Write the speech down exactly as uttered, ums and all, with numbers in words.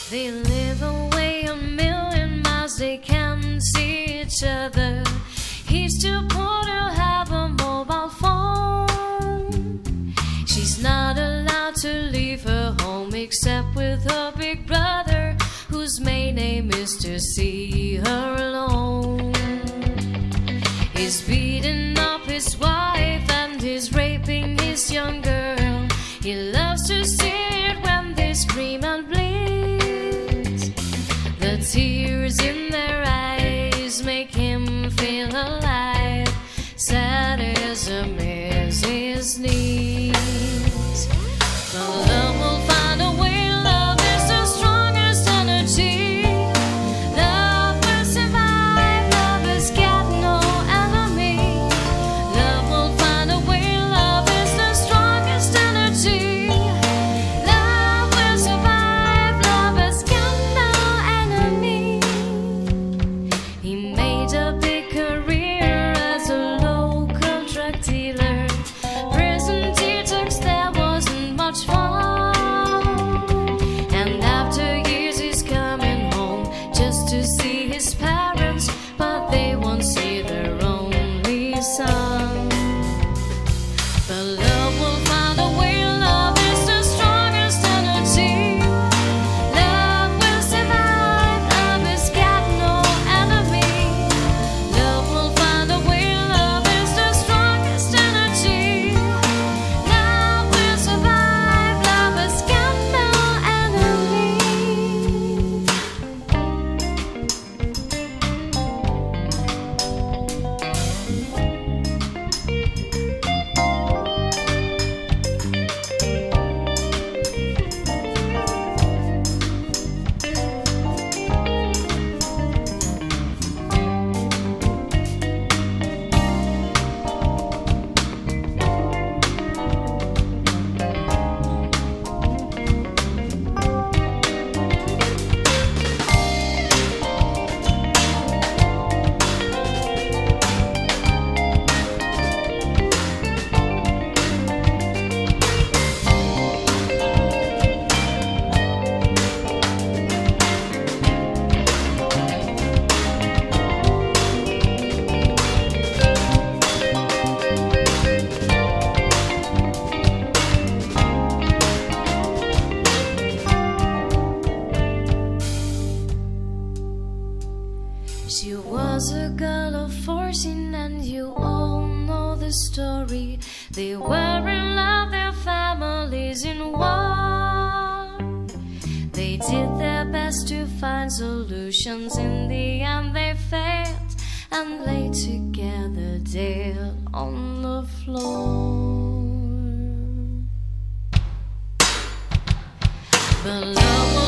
They live away a million miles, they can't see each other. He's too poor to have a mobile phone. She's not allowed to leave her home except with her big brother, whose main name is to see her alone. He's beating up his wife and he's raping his young girl. He loves to see it when they scream and bleed. The tears in their eyes make him feel alive, sad as a mess his knees. But love will find a way, love is the strongest energy. Love will survive, love has got no enemy. Love will find a way, love is the strongest energy. Love will survive, love has got no enemy. He made a big career as a local drug dealer. Prison detox, there wasn't much fun. And after years he's coming home just to see his parents, but they won't see their only son. But love will find a way, love is the strongest energy. Love will survive, love has got no enemy. Love will find a way, love is the strongest energy. Love will survive, love has got no enemy. She was a girl of fourteen and you all know the story. They were in love, their families in war. They did their best to find solutions. In the end they failed and lay together dead on the floor. But love